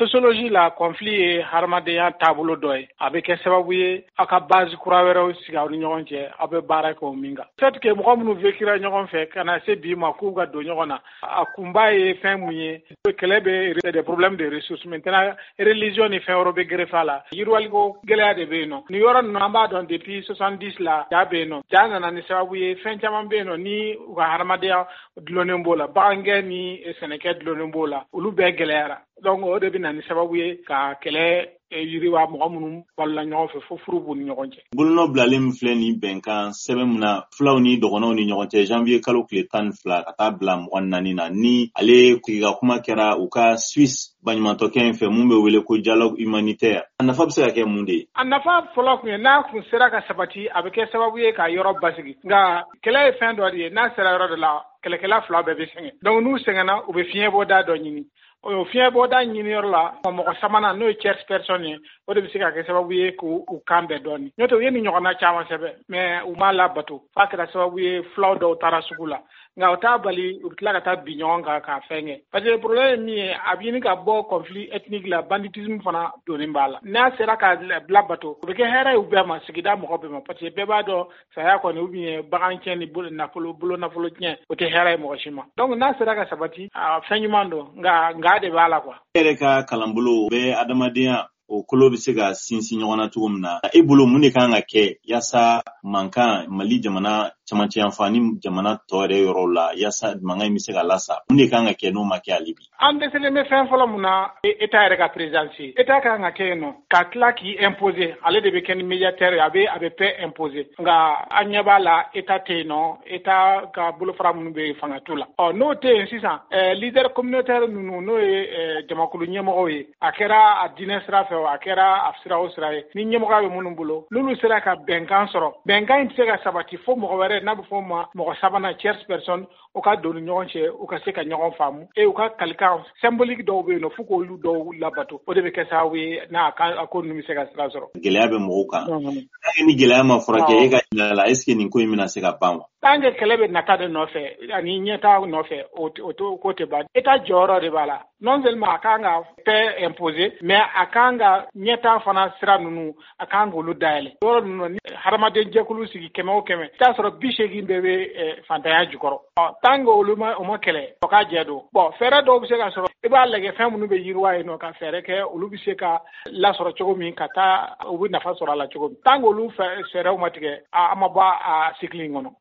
sociologie la conflit ye hadamadenya taabolo dɔ ye a bɛ kɛ sababu ye aw ka base kura wɛrɛw sigi aw ni ɲɔgɔn cɛ aw bɛ baara kɛ o min kan. Peut-être que mɔgɔ minnu vécura ɲɔgɔn fɛ ka na se bi ma k'u ka don ɲɔgɔn na a kunba ye fɛn mun ye kɛlɛ bɛ des problèmes de ressources maintenant religion ni fɛn wɛrɛ bɛ greffe a la yiriwaliko gɛlɛya de bɛ yen nɔ. Ni yɔrɔ ninnu an b'a dɔn depuis 70 la ja bɛ yen nɔ ja nana ni sababu ye fɛn caman bɛ yen nɔ ni u ka hadamadenya dulonnen b'o la bagangɛn ni sɛnɛkɛ dulonnen b'o la olu bɛɛ gɛlɛyara. Donc o de bɛ na ni sababu ye ka kɛlɛ yiriwa mɔgɔ minnu balola ɲɔgɔn fɛ fo furu b'u ni ɲɔgɔn cɛ. Bolonɔ bilalen min filɛ nin bɛnkan sɛbɛn min na fulaw ni dɔgɔnɔw ni ɲɔgɔn cɛ janvier kalo tile 12 ka taa bila 24 na ni ale ka kuma kɛra u ka Suisse baɲumankɛ in fɛ mun bɛ wele ko dialogue humanitaire. A nafa bɛ se ka kɛ mun de ye? A nafa fɔlɔ kun ye n'a kun sera ka sabati a bɛ kɛ sababu ye ka yɔrɔ basigi nka kɛlɛ ye fɛn dɔ de ye n'a sera yɔrɔ dɔ la kɛlɛkɛla fila bɛɛ bɛ sɛgɛn. Donc n'u sɛgɛnna u bɛ fiɲɛ bɔda dɔ ɲini. O fiɲɛ bɔda ɲiniyɔrɔ la mɔgɔ sabanan n'o ye tierce personne ye o de bɛ se ka kɛ sababu ye k'u kan bɛɛ dɔɔni. N'o tɛ u ye nin ɲɔgɔnna caman sɛbɛn mais u m'a labato f'a kɛra sababu ye fulaw dɔw taara sugu la nka o t'a bali u bɛ tila ka taa bi ɲɔgɔn kan k'a fɛn kɛ parce que problème ye min ye a bɛ ɲini ka bɔ conflit ethnique la banditisme fana donnen b'a la n'a sera ka bila bato o bɛ kɛ hɛrɛ ye u bɛɛ ma sigida mɔgɔ bɛɛ ma parce que bɛɛ b'a dɔn saya kɔni ou bien bagan tiɲɛ ni bolo nafolo tiɲɛ o tɛ hɛrɛ ye mɔgɔ si ma donc n'a sera ka sabati fɛn ɲuman don nka de b'a la quoi. E yɛrɛ ka kalanbolo bɛ adamadenya o kolo bɛ se ka sinsin ɲɔgɔn na cogo min na e bolo mun de kan ka kɛ yaasa mankan Mali jamana camancɛ yanfan ni jamana tɔ yɛrɛ yɔrɔ la yaasa mankan in bɛ se ka lasa mun de kan ka kɛ n'o ma kɛ hali bi? An dɛsɛlen bɛ fɛn fɔlɔ mun na État yɛrɛ ka présidence ye. État kan ka kɛ yen nɔ ka tila k'i imposer ale de bɛ kɛ ni médiateur ye a bɛ bɛɛ imposer nka an ɲɛ b'a la État tɛ yen nɔ État ka bolofara minnu bɛ fanga t'u la. N'o tɛ yen sisan leader communautaire ninnu n'o ye jamakulu ɲɛmɔgɔw ye a kɛra a diinɛ sira fɛ a kɛra a sira o sira ye ni ɲɛmɔgɔ bɛ minnu bolo n'olu sera ka bɛnkan sɔrɔ bɛnkan in tɛ se ka sabati fo mɔgɔ wɛrɛ n'a bɛ fɔ o ma mɔgɔ sabanan tierce personne u ka don ni ɲɔgɔn cɛ u ka se ka ɲɔgɔn faamu u ka kalikan symbolique dɔw bɛ yen nɔ fo k'olu dɔw labato o de bɛ kɛ sababu ye n'a ko ninnu bɛ se ka sira sɔrɔ. Gɛlɛya bɛ mɔgɔw kan ni gɛlɛya ma furakɛ e ka ɲininkali la est-ce que nin ko in bɛna se ka ban wa? Tant que kɛlɛ bɛ nata de nɔfɛ ani ɲɛta nɔfɛ o ko tɛ ban État jɔyɔrɔ de b'a la non seulement a kan ka paix imposer mais a kan ka ɲɛta fana sira ninnu a kan k'olu dayɛlɛ yɔrɔ ninnu ni hadamaden jɛkulu sigi 100 o 100 i t'a sɔrɔ 80 bɛɛ bɛ fantanya jukɔrɔ tant que olu ma kɛlɛ o ka jɛ don fɛɛrɛ dɔw bɛ se ka sɔrɔ i b'a lajɛ fɛn minnu bɛ yiriwa yen nɔ ka fɛɛrɛ kɛ olu bɛ se ka lasɔrɔ cogo min ka taa u bɛ nafa sɔrɔ a la cogo min tant que olu fɛɛrɛw ma tigɛ an ma bɔ a cycle in kɔnɔ.